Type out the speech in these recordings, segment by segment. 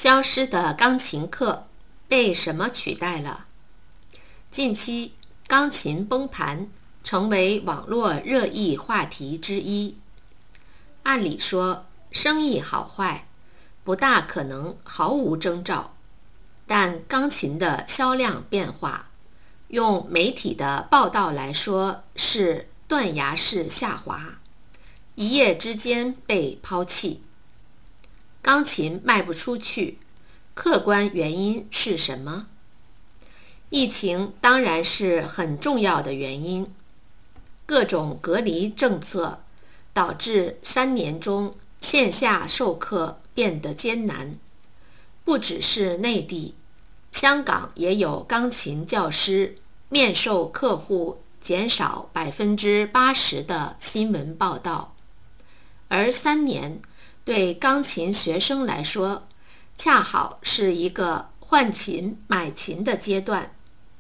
消失的钢琴课被什么取代了？近期，钢琴崩盘成为网络热议话题之一。按理说，生意好坏不大可能毫无征兆，但钢琴的销量变化，用媒体的报道来说是断崖式下滑，一夜之间被抛弃。钢琴卖不出去，客观原因是什么？疫情当然是很重要的原因。各种隔离政策导致3年中线下授课变得艰难。不只是内地，香港也有钢琴教师面授客户减少80%的新闻报道。而3年对钢琴学生来说，恰好是一个换琴买琴的阶段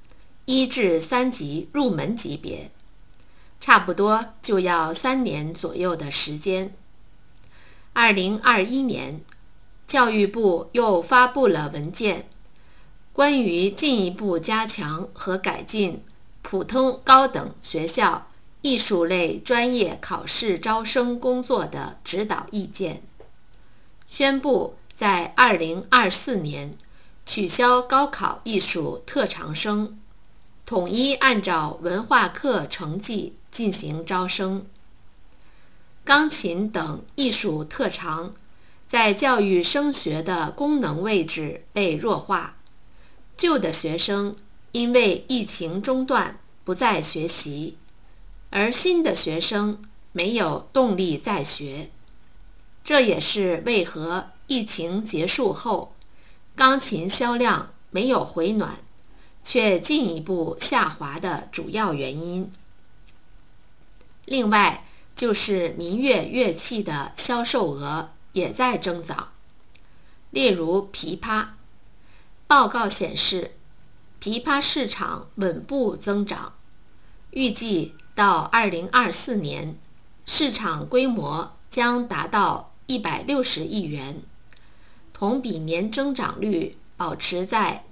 ，1至3级入门级别，差不多就要3年左右的时间。2021年，教育部又发布了文件，关于进一步加强和改进普通高等学校艺术类专业考试招生工作的指导意见，宣布在2024年取消高考艺术特长生，统一按照文化课成绩进行招生。钢琴等艺术特长在教育升学的功能位置被弱化，旧的学生因为疫情中断不再学习，而新的学生没有动力再学。这也是为何疫情结束后，钢琴销量没有回暖，却进一步下滑的主要原因。另外，就是民乐乐器的销售额也在增长。例如琵琶，报告显示，琵琶市场稳步增长，预计到2024年，市场规模将达到160亿元，同比年增长率保持在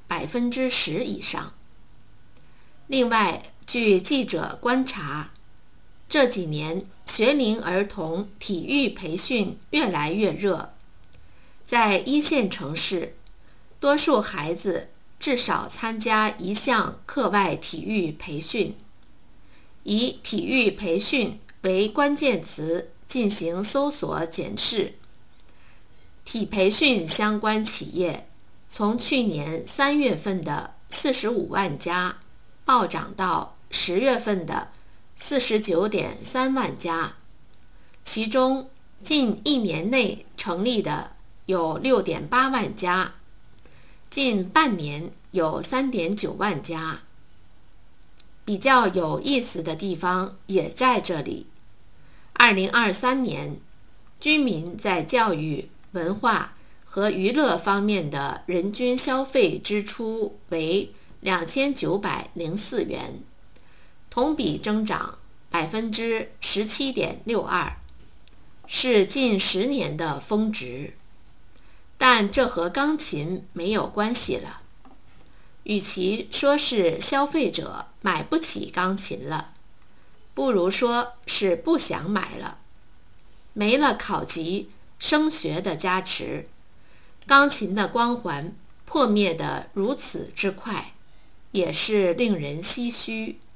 10%以上。另外，据记者观察，这几年学龄儿童体育培训越来越热，在1线城市，多数孩子至少参加一项课外体育培训。以体育培训为关键词进行搜索检视，体培训相关企业从去年3月份的45万家暴涨到10月份的49.3万家，其中近1年内成立的有6.8万家，近半年有3.9万家。比较有意思的地方也在这里。2023年，居民在教育、文化和娱乐方面的人均消费支出为2904元，同比增长17.62%，是近10年的峰值。但这和钢琴没有关系了。与其说是消费者买不起钢琴了，不如说是不想买了。没了考级、升学的加持，钢琴的光环破灭得如此之快，也是令人唏嘘。